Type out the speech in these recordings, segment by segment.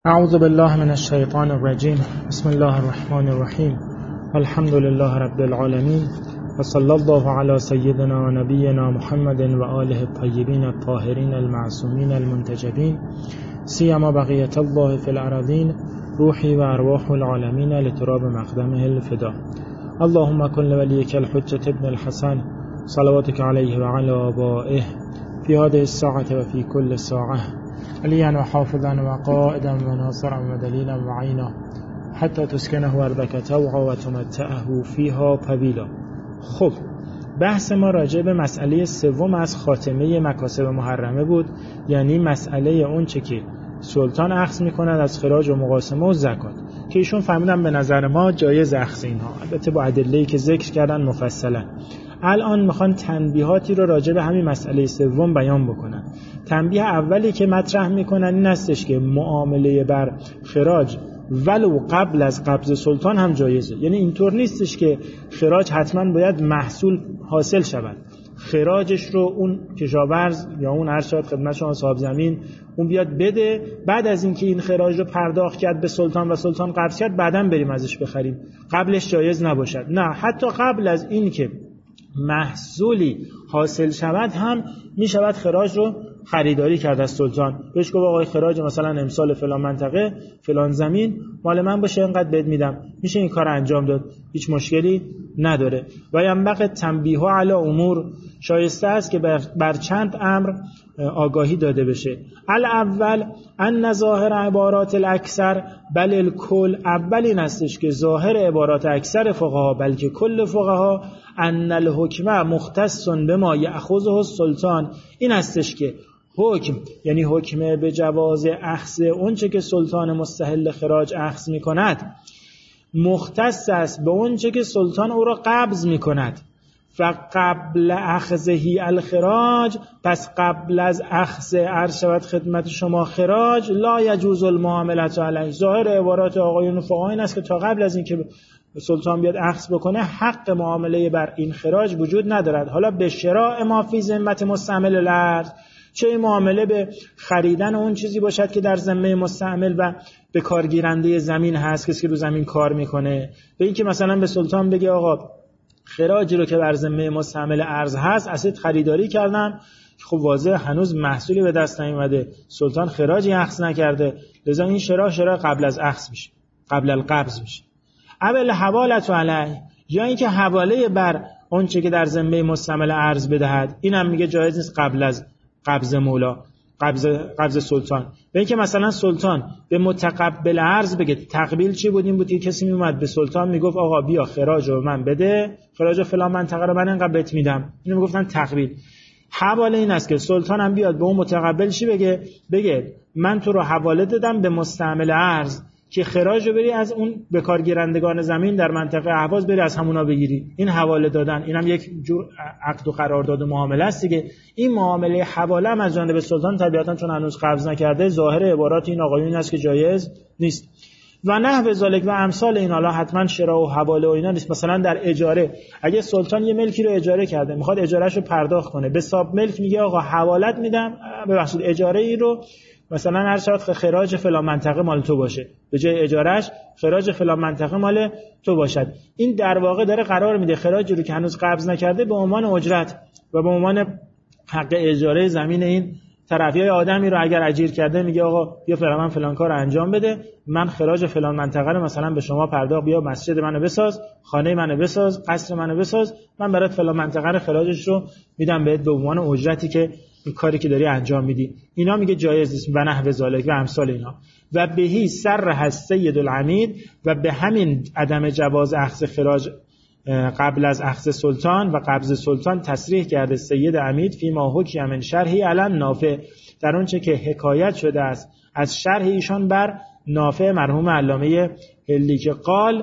اعوذ بالله من الشیطان الرجیم. بسم الله الرحمن الرحیم. الحمد لله رب العالمین و صلی الله علی سیدنا و نبینا محمد و آله الطیبین الطاهرین المعصومین المنتجبین سیما بقیة الله فی الارضین روحی و ارواح العالمین لتراب مقدمه الفدا. اللهم کن لولیک الحجة ابن الحسن صلواتک علیه و علی آبائه فی هذه الساعة و فی کل ساعة علیاً و حافظاً و قائداً و ناصراً و دلیلاً و عینا حتی تسکنه ارضک طوعا و تمتعه فیها طویلا. خب بحث ما راجع به مسئله سوم از خاتمه مکاسب محرمه بود، یعنی مسئله اون چه که سلطان اخذ میکند از خراج و مقاسمه و زکات، که ایشون فهمیدن به نظر ما جایز اخذ اینها، البته با ادله‌ای که ذکر کردن مفصلا. الان میخوان تنبیهاتی رو راجع به همین مسئله سوم بیان بکنن. تنبیه اولی که مطرح میکنن این هستش که معامله بر خراج ولو قبل از قبض سلطان هم جایزه. یعنی اینطور نیستش که خراج حتما باید محصول حاصل شود، خراجش رو اون کشاورز یا اون هر شاید خدمت شما صاحب زمین اون بیاد بده، بعد از اینکه این خراج رو پرداخت کرد به سلطان و سلطان قبض کرد بعداً بریم ازش بخریم، قبلش جایز نباشد. نه، حتی قبل از این که محصولی حاصل شود هم می شود خراج رو خریداری کرد از سلطان. بهش گفت آقای خراج مثلا امسال فلان منطقه فلان زمین مال من باشه، اینقدر بهت میدم، میشه این کار انجام داد، هیچ مشکلی نداره. و ینبغی تنبیه علی امور، شایسته است که بر چند امر آگاهی داده بشه. الاول ان ظاهر عبارات الاکثر بل الکل، اول این استش که ظاهر عبارات اکثر فقها بلکه کل فقها ان الحکم مختص بما یأخذه السلطان، این استش که حکم یعنی حکم به جواز اخذ اونچه که سلطان مستحل خراج اخذ میکند مختص است به اونچه که سلطان او را قبض میکند. فقبل اخذهی الخراج، پس قبل از اخذ عرض شود خدمت شما خراج لا یجوز المعاملة علیه. ظاهر عبارات آقایون فقها این است که تا قبل از اینکه سلطان بیاد اخذ بکنه حق معامله بر این خراج وجود ندارد. حالا به شراء ما فی ذمت مستعمل الارض، چه معامله به خریدن اون چیزی باشد که در ذمه مستعمل و به کارگیرنده زمین هست، کسی که رو زمین کار میکنه، به این که مثلا به سلطان بگه آقا خراجی رو که بر ذمه مستعمل ارض هست اسید خریداری کردم، خب واضح هنوز محصولی به دست نیومده، سلطان خراجی اخذ نکرده، لذا این شراء قبل از اخذ میشه، قبل القبض میشه. اول حوالت علیه، یا اینکه حواله بر اون چه که در ذمه مستعمل ارض بدهد، اینم میگه جایز نیست قبل از قبض مولا، قبض سلطان. به اینکه مثلا سلطان به متقبل ارض بگه، تقبیل چی بود؟ این بود که کسی میومد به سلطان میگفت آقا بیا خراج رو من بده، خراج فلان منطقه رو من اینقدر بهت میدم، اینو میگفتن تقبیل. حواله این است که سلطان هم بیاد به اون متقبل چی بگه من تو رو حواله دادم به مستعمل ارض که خراج رو بری از اون به کارگیرندگان زمین در منطقه اهواز بری از همونا بگیری. این حواله دادن، اینم یک جور عقد و قرارداد و معامله است دیگه. این معامله حواله هم از جانب سلطان طبیعتا چون هنوز قبض نکرده ظاهر عبارات این آقایون است که جایز نیست. و نحو ذالک و امثال این، حالا حتما شراء و حواله و اینا نیست. مثلا در اجاره، اگه سلطان یه ملکی رو اجاره کرده میخواد اجارهش رو پرداخت کنه، به صاحب ملک میگه آقا حوالت میدم، ببخشید اجاره ای رو مثلا هر شاید خراج فلان منطقه مال تو باشه، به جای اجارهش خراج فلان منطقه مال تو باشد. این در واقع داره قرار میده خراجی رو که هنوز قبض نکرده به عنوان اجرت و به عنوان حق اجاره زمین این طرفی آدمی رو اگر اجیر کرده میگه آقا بیا فلان فلان کار انجام بده، من خراج فلان منطقه رو مثلا به شما پرداخت، بیا مسجد منو بساز، خانه منو بساز، قصر منو بساز، من برات فلان منطقه رو خراجش رو میدم بهت به عنوان اجرتی که این کاری که داری انجام میدی. اینا میگه جایز نیست و نحو ذالک و امثال اینا. و بهی سر سید العمید، و به همین عدم جواز اخذ خراج قبل از اخذ سلطان و قبض سلطان تصریح کرده سید عمید فی ما حکی من شرحی علم نافع، در اون چه که حکایت شده است از شرح ایشان بر نافع مرحوم علامه هلی که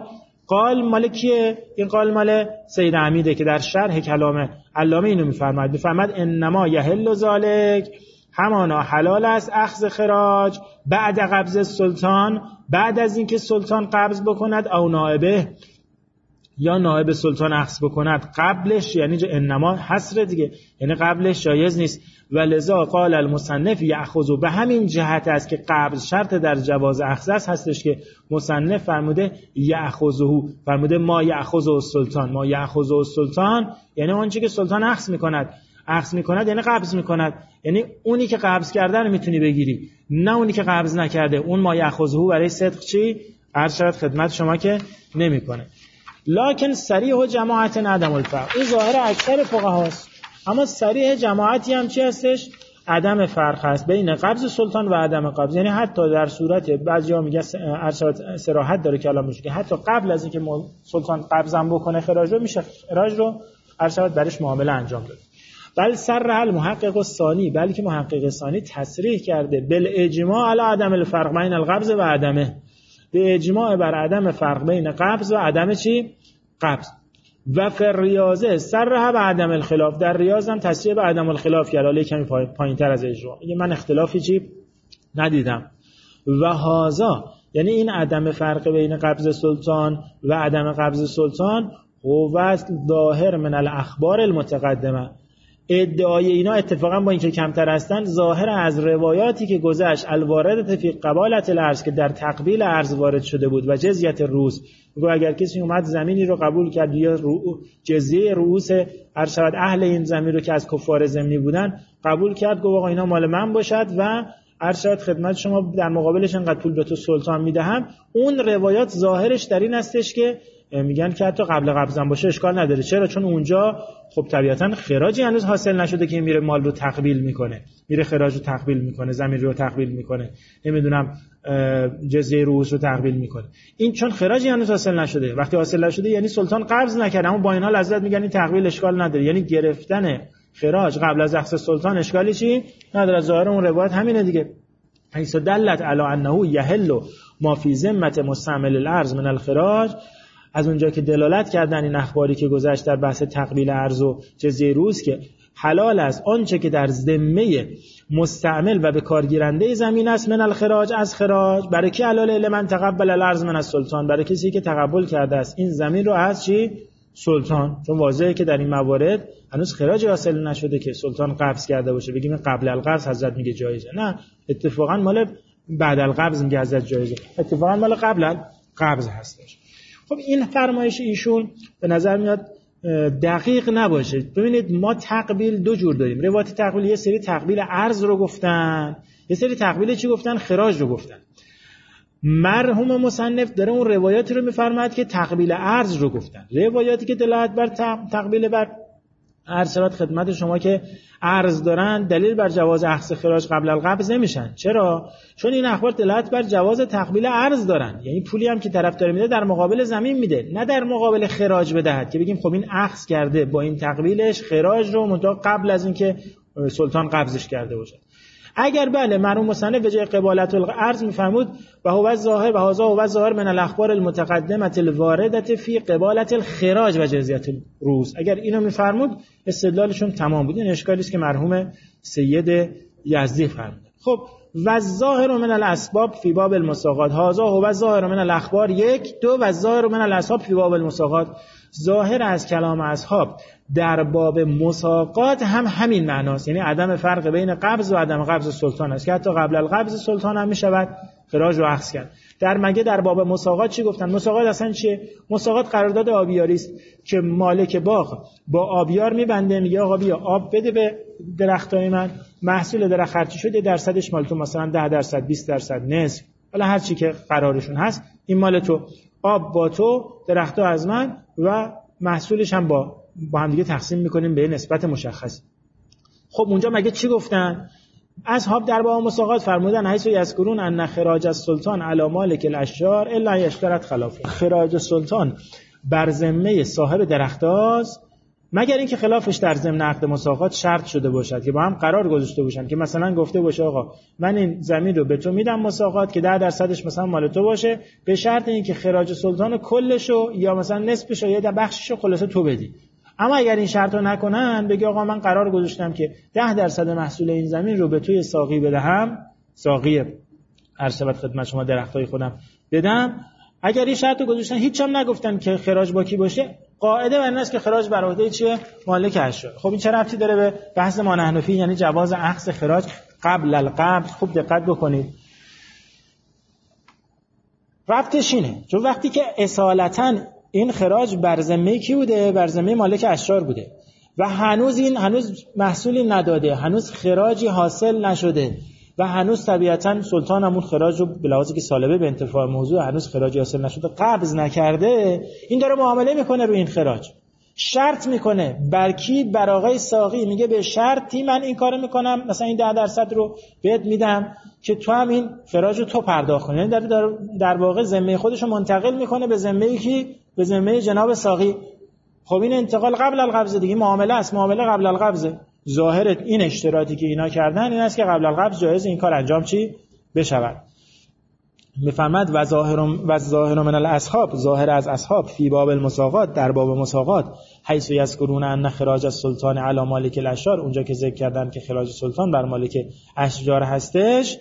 قال مال کیه؟ این قال مال سید عمیده که در شرح کلام علامه اینو میفرماید انما یحل ذالک، همانا حلال است اخذ خراج بعد قبض سلطان، بعد از اینکه سلطان قبض بکند او نائبه، یا نائب سلطان اخذ بکند قبلش، یعنی انما حصر دیگه، یعنی قبلش جایز نیست. ولذا قال المصنف یأخذ، به همین جهت است که قبض شرط در جواز اخذ هستش که مصنف فرموده یأخذه، فرموده ما یأخذه السلطان. ما یأخذه السلطان یعنی اون چیزی که سلطان اخذ میکند یعنی قبض میکند، یعنی اونی که قبض کرده رو میتونی بگیری، نه اونی که قبض نکرده. اون ما یأخذه برای صدق چی عرض شد خدمت شما که نمیکنه. لکن صریح جماعت عدم الفرق، این ظاهر اکثر فقهاست، اما صریح جماعتی هم چی هستش؟ عدم فرق هست بین قبض سلطان و عدم قبض. یعنی حتی در صورت بعضیا میگه صراحت داره کلام میشه که حتی قبل از اینکه سلطان قبضم بکنه خراج رو میشه خراج رو ارشاد برش معامله انجام داد. بل صرح المحقق الثانی، بلکه محقق ثانی تصریح کرده بالاجماع علی عدم الفرق بین القبض و عدمه، به اجماع بر عدم فرق بین قبض و عدم چی؟ قبض. و فی الریاضه صرح به عدم الخلاف، در ریاض هم تصریح به عدم الخلاف کرد، حالا کمی پایینتر از اجماع، میگه من اختلافی چی ندیدم. و هذا یعنی این عدم فرق بین قبض سلطان و عدم قبض سلطان هو ظاهر من الاخبار المتقدمه، ادعای اینا اتفاقا با اینکه کمتر هستن ظاهر از روایاتی که گذشت الوارد فی قبالت الارض، که در تقبیل ارض وارد شده بود، و جزیت رؤوس، میگه اگر کسی اومد زمینی رو قبول کرد یا جزیه رؤوس ارشد اهل این زمین رو که از کفار ضمنی بودن قبول کرد، گفت آقا اینا مال من باشد و ارشد خدمت شما در مقابلش انقدر پول به تو سلطان میدهم. اون روایات ظاهرش در این استش که میگن که حتی قبل قبضم باشه اشکال نداره. چرا؟ چون اونجا خب طبیعتاً خراجی هنوز حاصل نشده که میره مال رو تقبیل میکنه، میره خراج رو تقبیل میکنه، زمین رو تقبیل میکنه، نمیدونم جزیه رؤوس رو تقبیل میکنه. این چون خراجی هنوز حاصل نشده، وقتی حاصل نشده یعنی سلطان قبض نکرده، اما با این حال حضرت میگن این تقبیل اشکال نداره، یعنی گرفتن خراج قبل از اخذ سلطان اشکالی چی نداره. ظاهر اون روایت همینه دیگه. حیث دلت علی انه یحل ما فی ذمه مستعمل الارض من الخراج، از اونجا که دلالت کردن این اخباری که گذشت در بحث تقبیل ارض و جزیه رؤوس که حلال است آنچه که در ذمه مستعمل و به کارگیرنده زمین است من الخراج، از خراج. برای کی حلاله؟ لمن تقبل الارض من السلطان، برای کسی که تقبل کرده است این زمین رو از چی؟ سلطان. چون واضحه که در این موارد هنوز خراج حاصل نشده که سلطان قبض کرده باشه بگیم قبل القبض حضرت میگه جایزه، نه اتفاقا مال بعد القبض میگه حضرت جایزه، اتفاقا مال قبل القبض هستش. خب این فرمایش ایشون به نظر میاد دقیق نباشه. ببینید ما تقبیل دو جور داریم. روایت تقبیل یه سری تقبیل ارض رو گفتن، یه سری تقبیل چی گفتن؟ خراج رو گفتن. مرحوم مصنف داره اون روایاتی رو میفرماید که تقبیل ارض رو گفتن. روایاتی که دلالت بر تقبیل بر ارسالات خدمت شما که ارز دارن دلیل بر جواز اخذ خراج قبل القبض نمیشن. چرا؟ چون این اخبار دلالت بر جواز تقبیل ارز دارن، یعنی پولی هم که طرف داره میده در مقابل زمین میده، نه در مقابل خراج بدهد که بگیم خب این اخذ کرده با این تقبیلش خراج رو منتها قبل از اینکه سلطان قبضش کرده باشه. اگر بله مرحوم مصنف به جای قبالت الارض میفرمود و هو ظاهر و هذا هو ظاهر من الاخبار المتقدمه الوارده فی قبالت الخراج و جزیه الرؤوس، اگر اینو میفرمود استدلالشون تمام بود. این اشکالی است که مرحوم سید یزدی فرمود. خب و ظاهر من الاسباب فی باب المساقات، هذا هو ظاهر من الاخبار 1 2 و ظاهر من الاسباب فی باب المساقات. ظاهر از کلام اصحاب در باب مساقات هم همین معناست، یعنی عدم فرق بین قبض و عدم قبض سلطان است که حتی قبل القبض سلطان هم میشود خراج رو اخذ کرد. در باب مساقات چی گفتن؟ مساقات اصلا چیه؟ مساقات قرارداد آبیاری است که مالک باغ با آبیار میبنده، میگه آقا بیا آب بده به درختای من، محصول درخت خرچی شده درصدش مال تو، مثلا 10%، 20%، نصف، حالا هر چی که قرارشون هست این مال تو، آب با تو، درخت‌ها از من و محصولش هم با هم دیگه تقسیم میکنیم به نسبت مشخص. خب اونجا مگه چی گفتن؟ اصحاب در باب مساقات فرمودن حیث یذکرون ان خراج السلطان علی مالک الاشجار الا یشترط خلافه، خراج سلطان بر ذمه صاحب درختاست مگر اینکه خلافش در ضمن عقد مساقات شرط شده باشد که با هم قرار گذاشته باشن که مثلا گفته باشه آقا من این زمین رو به تو میدم مساقات که 10%ش مثلا مال تو باشه به شرط اینکه خراج سلطان کلشو یا مثلا نصفش یا بخششو خلاصه تو بدی. اما اگر این شرط رو نکنن بگی آقا من قرار گذاشتم که 10% محصول این زمین رو به توی ساقی بدهم، ساقی ارشد خدمت شما درختای خودم بدم اگر این شرط رو گذاشتن هیچ هم نگفتن که خراج با کی باشه، قاعده بر این است که خراج بر عهده چیه؟ مالک اشیاء. خب این چه ربطی داره به بحث ما نحن فیه، یعنی جواز اخذ خراج قبل القبض؟ خوب دقت بکنید. ربطش اینه چون وقتی که اصالتاً این خراج بر ذمه کی بوده؟ بر ذمه مالک اشجار بوده و هنوز محصولی نداده، هنوز خراجی حاصل نشده و هنوز طبیعتاً سلطان همون خراج رو به لحاظی که سالبه به انتفاع موضوع هنوز خراجی حاصل نشده قبض نکرده، این داره معامله میکنه رو این خراج، شرط میکنه بر کی؟ بر آقای ساقی. میگه به شرطی من این کارو میکنم، مثلا این 10% رو بهت میدم که تو هم این خراج رو تو پرداخت کنی. یعنی در واقع ذمه خودش رو منتقل میکنه به ذمه کی؟ به ذمه جناب ساقی. خب این انتقال قبل القبض دیگه، معامله است، معامله قبل القبض. ظاهر این اشتراطی که اینا کردن این است که قبل القبض جایز این کار انجام چی بشود. میفرماد و ظاهر من الاصحاب، ظاهر از اصحاب فی باب المساقات، در باب مساقات، حیث یذکرون ان خراج السلطان علی مالک الاشجار، اونجا که ذکر کردن که خراج سلطان بر مالک اشجار هستش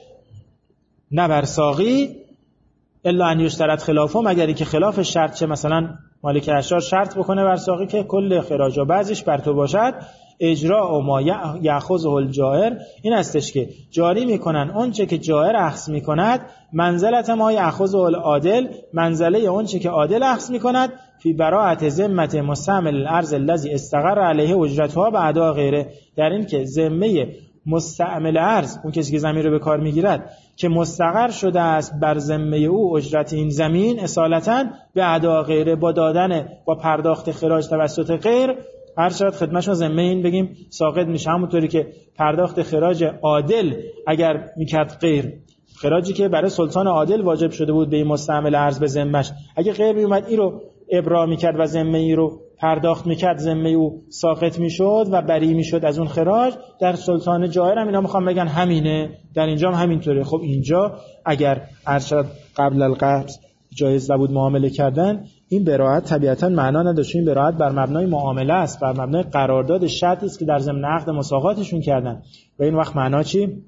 نه بر ساقی، الا ان یشترط خلافه، مگر اینکه خلاف شرط چه، مثلا مالک اشجار شرط بکنه بر ساقی که کل خراج و بعضیش بر تو باشد، اجراء ما یأخذه الجائر، این استش که جاری میکنن اونچه که جائر اخذ میکند، منزلت ما یأخذه العادل، منزله اونچه که عادل اخذ میکند، فی براءت ذمت مستعمل الارض الذی استقر علیه اجرتها بعد غیره، در این که ذمه مستعمل ارض، اون کسی که زمین رو به کار میگیرد که مستقر شده است بر ذمه او اجرت این زمین اصالتا به ادا غیره، با دادن با پرداخت خراج توسط غیر، هر شاید خدمتشون ذمه این بگیم ساقط میشه. همونطوری که پرداخت خراج عادل اگر میکرد غیر، خراجی که برای سلطان عادل واجب شده بود به این مستعمل ارض به ذمهش، اگه غیر میومد این رو ابرا میکرد و ذمه ای رو پرداخت میکرد، ذمه او ساقط میشد و بری میشد از اون خراج. در سلطان جائر هم اینا میخوام بگن همینه، در اینجا هم همینطوره. خب اینجا اگر ارشد قبل القبض جایز نبود معامله کردن، این براءت طبیعتا معنا نداشت. این براءت بر مبنای معامله است، بر مبنای قرارداد شرطی است که در ضمن عقد مساقاتشون کردن و این وقت معنا چی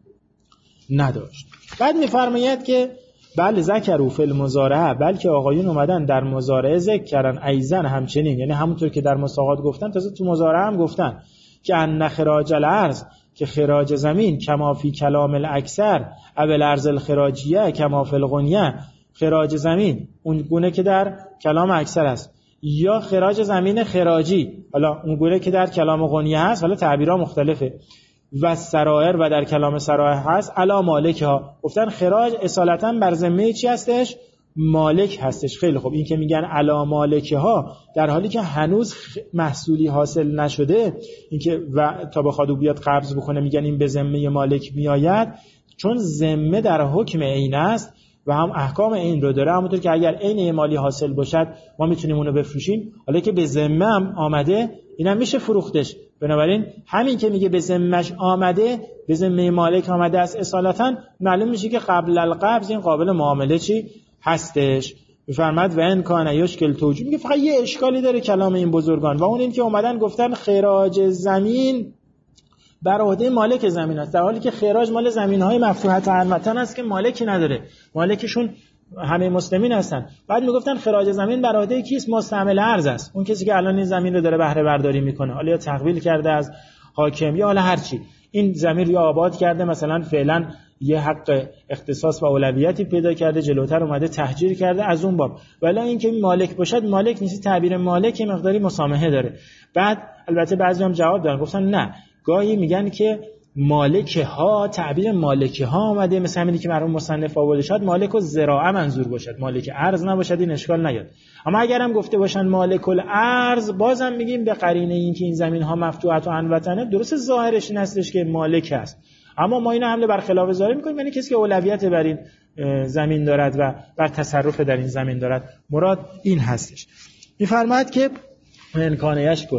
نداشت. بعد میفرماید که بل ذکروا فی المزارعه، بلکه آقایون اومدن در مزارعه ذکر کردن ایزن همچنین، یعنی همونطور که در مساقات گفتن تازه تو مزارعه هم گفتن که ان خراج الارض، که خراج زمین، کما فی کلام الاکثر او الارض الخراجیه کما فی الغنیه، خراج زمین اون گونه که در کلام اکثر است، یا خراج زمین خراجی، حالا اون گونه که در کلام غنیه هست، حالا تعبیرها مختلفه، و سرائر و در کلام سرائر هست، علا مالک ها، گفتن خراج اصالتا بر ذمه چی هستش؟ مالک هستش. خیلی خوب، این که میگن علا مالک ها در حالی که هنوز محصولی حاصل نشده، این که و تا بخواد بیاد قبض بکنه میگن این به ذمه مالک میآید، چون ذمه در حکم عین است و هم احکام عین رو داره. همونطور که اگر عین مالی حاصل باشد ما میتونیم اونو بفروشیم، حالا که به ذمه هم آمده اینم میشه فروختش. بنابراین همین که میگه به ذمهش آمده، به ذمه مالک آمده است، اصالتا معلوم میشه که قبل القبض این قابل معامله چی هستش. میفرماد و ان کان یشکل توجیه، میگه فقط یه اشکالی داره کلام این بزرگان و اون این که اومدن گفتن خراج زمین بر عهده مالک زمین است، در حالی که خراج مال زمین‌های مفتوحه هموطن است که مالکی نداره، مالکشون همه مسلمین هستن. بعد میگفتن خراج زمین بر عهده کیست؟ مستعمل ارض است، اون کسی که الان این زمین رو داره بهره برداری میکنه، حالا یا تحویل کرده از حاکم یا حالا هر چی، این زمین رو آباد کرده، مثلا فعلا یه حق اختصاص و اولویتی پیدا کرده، جلوتر اومده تهجیر کرده از اون باب. ولی اینکه مالک باشد، مالک نیست. تعبیر مالک مقداری مسامحه داره. بعد البته بعضی هم جواب دادن، گفتن نه، گاهی میگن که مالک ها، تعبیر مالک ها آمده مثلا همینی که مرحوم مصنف آورده، شاید مالک الزراعه منظور باشد، مالک ارض نباشد، این اشکال نیاد. اما اگر هم گفته باشن مالک الارض، بازم میگیم به قرینه این که این زمین ها مفتوحه و عنوطنه، درست ظاهرش این هستش که مالک است، اما ما اینو حمله بر خلاف ظاهر میکنیم، یعنی کسی که اولویت بر این زمین دارد و بر تصرف در این زمین دارد. مراد این هستش. میفرماید که امکان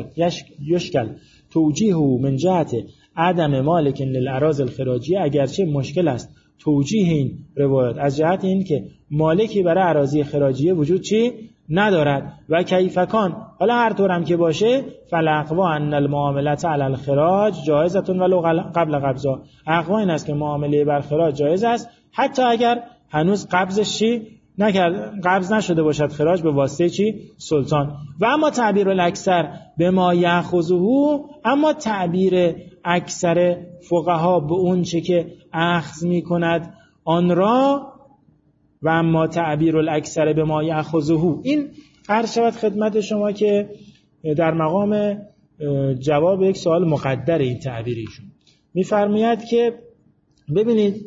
یشکل توجیه من جهت عدم مالک للاراضی الخراجیه، اگرچه مشکل است توجیه این روایت از جهت این که مالکی برای اراضی خراجیه وجود چی ندارد و کیفکان، حالا هر طورم که باشه، فالاقوا ان المعاملات علی الخراج جایزه ولو قبل قبضها، اقوا این است که معامله بر خراج جایز است حتی اگر هنوز قبضش چی قبض نشده باشد خراج به واسطه چی؟ سلطان. و اما تعبیر الاکثر به ما یأخذه، اما تعبیر اکثر فقها به اون چه که اخذ میکند آن را، و اما تعبیر الاکثر به ما یأخذه، این عرض شود خدمت شما که در مقام جواب یک سوال مقدر این تعبیر ایشون میفرماید که ببینید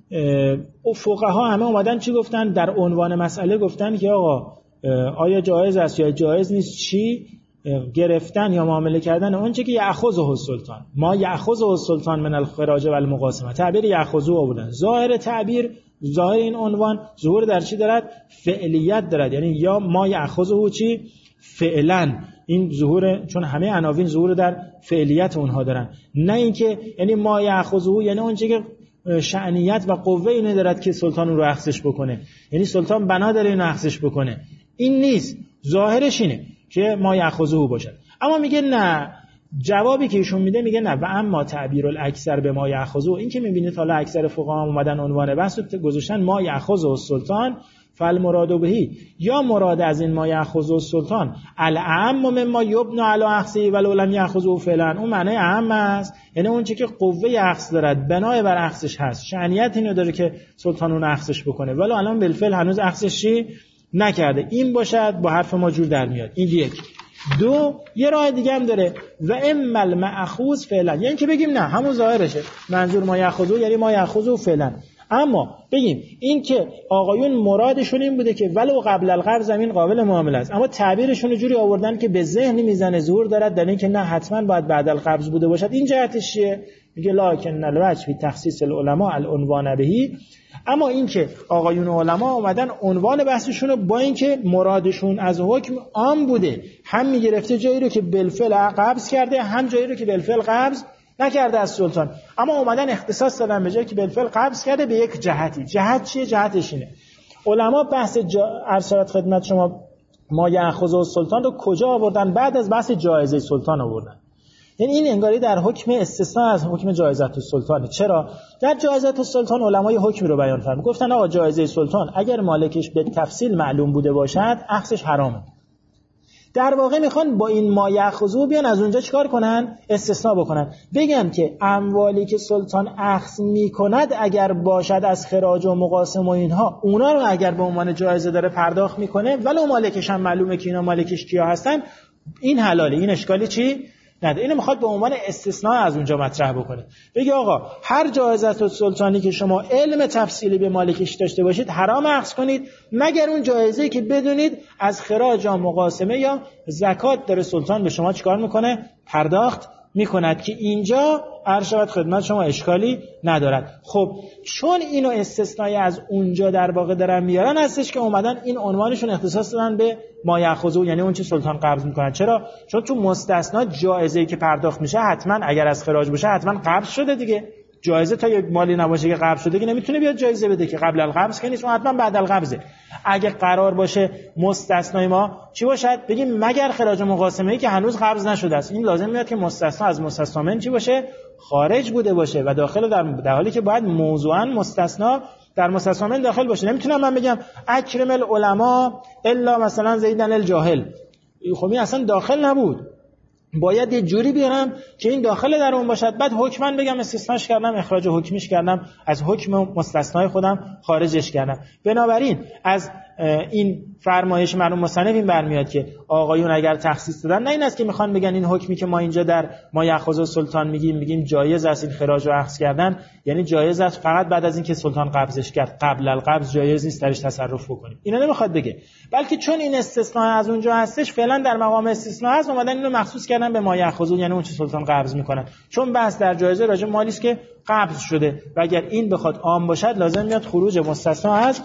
فقها همه اومدن چی گفتن در عنوان مسئله؟ گفتن که آقا آیا جایز است یا جایز نیست چی گرفتن یا معامله کردن اون چه که یأخذه السلطان، ما یأخذه السلطان من الخراج و المقاسمه. تعبیر یأخذه آوردن. ظاهر تعبیر، ظاهر این عنوان ظهور در چی دارد؟ فعلیت دارد، یعنی یا ما یأخذه چی؟ فعلا. این ظهور، چون همه عناوین ظهور در فعلیت اونها دارن، نه اینکه یعنی ما یأخذه یعنی اون چه که شأنیت و قوه اینه دارد که سلطان اون رو اخذش بکنه، یعنی سلطان بنا داره اینو اخذش بکنه. این نیست، ظاهرش اینه که ما یأخذه باشد. اما میگه نه، جوابی که ایشون میده میگه نه، و اما تعبیر الاکثر به ما یأخذه، این که میبینید حالا اکثر فقها اومدن عنوان بحث رو گذاشتن ما یأخذه السلطان فالمراد بهی، یا مراد از این ما یأخذه السلطان الاعم مما یبنى علی اخذه ولو لم یأخذه فعلا، اون معنی اعم است، یعنی اون چیزی که قوه اخذ دارد، بنای بر اخذش هست، شأنیت اینو داره که سلطان اون اخذش بکنه، ولی الان بالفعل هنوز اخذش چی نکرده. این باشد با حرف ما جور در میاد. این یک. دو، یه راه دیگه هم داره، و اما المأخوذ فعلا، یعنی که بگیم نه همون ظاهرشه، منظور ما یأخذه یعنی ما یأخذه فعلا، اما بگیم این که آقایون مرادشون این بوده که ولو قبل القبض زمین قابل معامله است، اما تعبیرشون جوری آوردن که به ذهن میزنه ظهور دارد در این که نه حتما باید بعد القبض بوده باشد. این جهتش چیه؟ میگه لکن الوجه فی تخصیص العلماء العنوان بهی، اما این که آقایون علما اومدن عنوان بحثشون رو با اینکه مرادشون از حکم عام بوده، هم میگرفته جایی رو که بالفعل قبض کرده، هم جایی رو که بالفعل قبض نکرده از سلطان، اما اومدن اختصاص دادن به جایی که بالفعل قبض کرده به یک جهتی. جهت چیه؟ جهتش اینه علما بحث ارسالت خدمت شما ما یأخذه السلطان رو کجا آوردن؟ بعد از بحث جایزه سلطان آوردن. یعنی این انگاری در حکم استثناء از حکم جایزه السلطان. چرا؟ در جایزه السلطان علمای حکم رو بیان فرمودن، گفتن آقا جایزه سلطان اگر مالکش به تفصیل معلوم بوده باشد اخذش حرامه. در واقع میخوان با این ما یأخذه بیان از اونجا چیکار کنن؟ استثناء بکنن، بگن که اموالی که سلطان اخذ میکند اگر باشد از خراج و مقاسم و اینها، اونا رو اگر به عنوان جایزه داره پرداخت میکنه ولو مالکش هم معلومه که اینا مالکش کیا هستن، این حلاله، این اشکالی چی نداره. اینو میخواد به عنوان استثناء از اونجا مطرح بکنه، بگه آقا هر جایزه السلطانی که شما علم تفصیلی به مالکش داشته باشید حرام اخذ کنید، مگر اون جایزه‌ای که بدونید از خراج یا مقاسمه یا زکات داره سلطان به شما چیکار میکنه؟ پرداخت میکند، که اینجا ارشاد خدمت شما اشکالی ندارد. خب چون اینو استثنایی از اونجا در واقع دارن میارن هستش که اومدن این عنوانشون اختصاص دادن به ما یأخذه، یعنی اون چه سلطان قبض میکنه. چرا؟ چون تو مستثنا جایزه‌ای که پرداخت میشه حتما اگر از خراج باشه حتما قبض شده دیگه. جایزه تا یک مالی نباشه که قبض شده که نمیتونه بیاد جایزه بده که قبل القبض که نیست، اون حتما بعد القبضه. اگه قرار باشه مستثنای ما چی باشد؟ بگیم مگر خراج مقاسمه‌ای که هنوز قبض نشده است، این لازم میاد که مستثنا از مستثنا من چی باشه؟ خارج بوده باشه و داخل در حالی که باید موضوعاً مستثنا در مستثنا من داخل باشه. نمیتونم من بگم اکرم العلماء الا مثلا زیدن الجاهل، خب این اصلا داخل نبود، باید یه جوری بیارم که این داخل در اون باشد، بعد حکماً بگم استثناش کردم، اخراج حکمیش کردم، از حکم مستثنای خودم خارجش کردم. بنابراین از این فرمایش مرحوم مصنف این برمیاد که آقایون اگر تخصیص دادن، نه این است که میخوان بگن این حکمی که ما اینجا در ما یأخذه السلطان میگیم جایز است این خراج رو اخذ کردن، یعنی جایز است فقط بعد از اینکه سلطان قبضش کرد، قبل القبض جایز نیست درش تصرف بکنیم. اینا نمیخواد بگه، بلکه چون این استثناء از اونجا هستش فعلا در مقام استثناء هست، اومدن اینو مخصوص کردن به ما یأخذه، یعنی اون چه سلطان قبض میکنن، چون بس در جایزه راجع مالی است که قبض شده و اگر این بخواد عام باشد لازم میاد خروج مستثنا از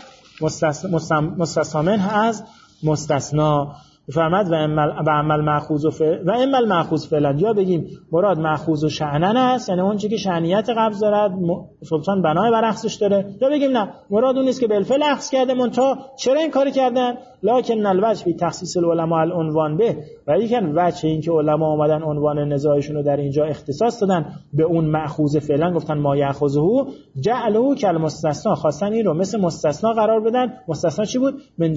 مستثنا از مستثنا. فرمود و اما المأخوذ فعلا، یا بگیم مراد مأخوذ و شأنن است، یعنی اون چیزی که شأنیت قبض دارد سلطان بنای بر اخذش داره، یا بگیم نه مراد اون نیست که بالفعل اخذ کرده، منتها چرا این کاری کردن؟ لکن الوجه فی تخصیص العلماء العنوان به، ولی که وجه این که علما اومدن عنوان نزاعشون رو در اینجا اختصاص دادن به اون مأخوذ فعلا، گفتن ما یأخذه جعله کالمستثنا، خواستن این رو مثل مستثنا قرار بدن. مستثنا چی بود؟ من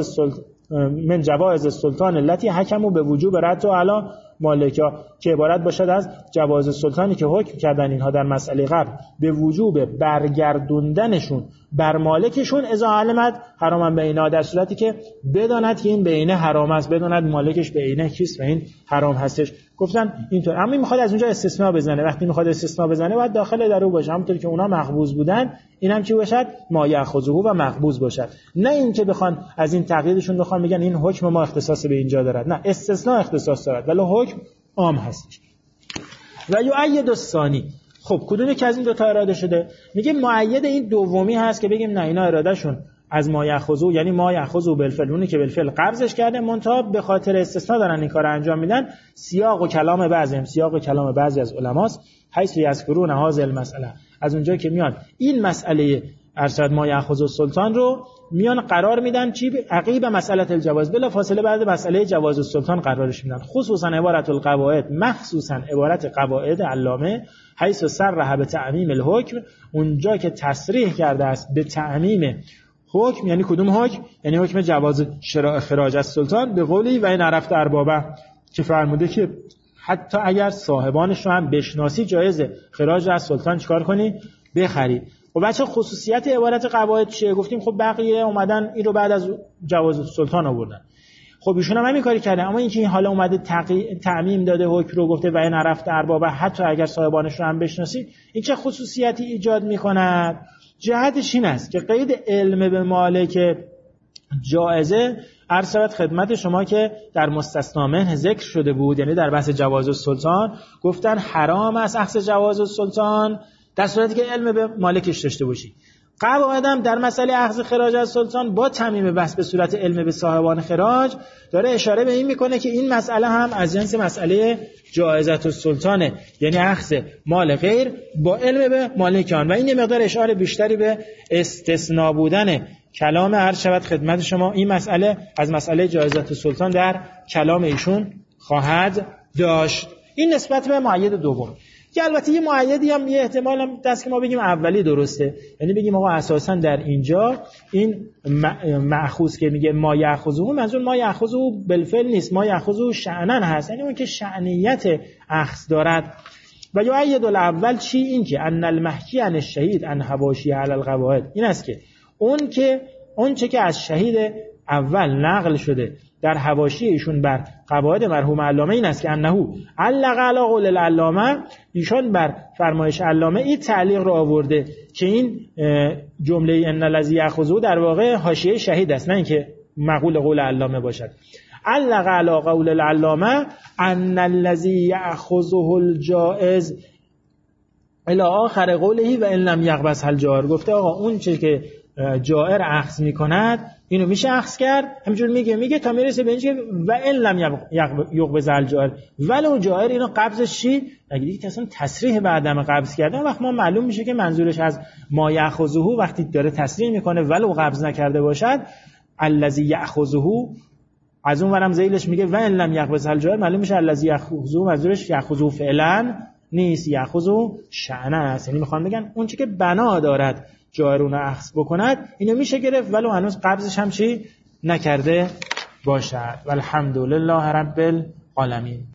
جواز السلطان التي حکموا به وجوب رد و علا مالکا، که عبارت باشد از جواز السلطانی که حکم کردن اینها در مسئله قبل به وجوب برگردوندنشون بر مالکشون، اذا علمت حراما بینه، در صورتی که بداند که این بینه حرام است، بداند مالکش بینه کیست و این حرام هستش. گفتن اینطور. اما این میخواد از اونجا استثناء بزنه، وقتی میخواد استثناء بزنه باید داخل در او باشه، همونطور که اونا مقبوض بودن اینم چی باشد؟ ما یأخذه و مقبوض باشد. نه اینکه بخوان از این تقییدشون بخوان بگن این حکم ما اختصاص به اینجا دارد، نه، استثناء اختصاص دارد ولی حکم عام هستش. و یؤید الثانی، خب کدومی که از این دو تا اراده شده؟ میگه مؤید این دومی هست که بگیم نه اینا ارادهشون از ما یأخذه، یعنی ما یأخذه بالفعل، اونی که بالفعل قبضش کرده، منتها به خاطر استثناء دارن این کارو انجام میدن. سیاق و کلام بعضی از علماست حیث یذکرون هذه المساله، از اونجا که میان این مسئله ارشد ما یأخذ السلطان رو میان قرار میدن چی؟ عقیب مسئله الجواز، بلا فاصله بعد مسئله جواز السلطان قرارش میدن. خصوصا عبارت القواعد، مخصوصا عبارت قواعد علامه، حیث صرح به تعمیم الحکم، اونجا که تصریح کرده است به تعمیم حکم. یعنی کدوم حکم؟ یعنی حکم جواز خراج از سلطان، به قولی و این عرفت اربابه، که فرموده که حتی اگر صاحبانش رو هم بشناسی جایزه خراج از سلطان چیکار کنی؟ بخری. و بچه خصوصیت عبارت قواعد چیه؟ گفتیم خب بقیه اومدن این رو بعد از جواز السلطان آوردن، خب ایشون هم همین کاری کردن. اما اینکه این حالا اومده تعمیم داده حکم رو، گفته و این عرفت اربابه حتی اگر صاحبانش رو هم بشناسی، این چه خصوصیتی ایجاد میکند؟ جهتش این است که قید علم به مالک جائزه عرض شود خدمت شما که در مستثنا منه ذکر شده بود، یعنی در بحث جواز السلطان گفتن حرام است اخذ جواز السلطان در صورتی که علم به مالکش داشته باشی. قواعدم در مسئله اخذ خراج از سلطان با تمیم بحث به صورت علم به صاحبان خراج داره اشاره به این میکنه که این مسئله هم از جنس مسئله جائزت السلطانه، یعنی اخذ مال غیر با علم به مالکان. و این یه مقدار اشاره بیشتری به استثناء بودن کلام عرض شود خدمت شما این مسئله از مسئله جائزت السلطان در کلام ایشون خواهد داشت. این نسبت به مؤید دوم. که البته یه مؤیدی هم یه احتمال هم دست که ما بگیم اولی درسته، یعنی بگیم آقا اساسا در اینجا این مأخوذ که میگه ما یأخذه، منظور ما یأخذه بالفعل نیست، ما یأخذه شأنن هست، یعنی اون که شأنیت اخذ دارد. و یؤید الاول چی؟ این که ان المحکی عن الشهید عن حواشی علی القواعد، این است که اون چه که از شهید اول نقل شده در حواشی ایشون بر قواعد مرحوم علامه این است که انه علق علی قول العلامه، ایشان بر فرمایش علامه این تعلیق رو آورده که این جمله ان الذی یأخذه در واقع حاشیه شهید است، نه اینکه مقول قول علامه باشد. علق علی قول العلامه ان الذی یأخذه الجائز الی آخر قوله و ان لم یقبض الجائر، گفته آقا اون چیزی که جائر اخذ میکند اینو میشه اخذ کرد، همینجور میگه تا میرسه به اینکه و ان لم یقبض الجائر، ولو جائر اینو قبضش چی؟ اگه دیگه اصلا تصریح به عدم قبض کردن، وقت ما معلوم میشه که منظورش از ما یأخذه وقتی داره تصریح میکنه ولو قبض نکرده باشد، الذی یأخذه از اون ورم ذیلش میگه و ان لم یقبض الجائر، معلوم میشه الذی یأخذه منظورش یأخذه فعلا نیست، یأخذه شأنه است، یعنی میخوان بگن اون چیزی که بنا دارد جائرون اخذ بکند اینو میشه گرفت ولو هنوز قبضش هم چی نکرده باشد. والحمدلله رب العالمین.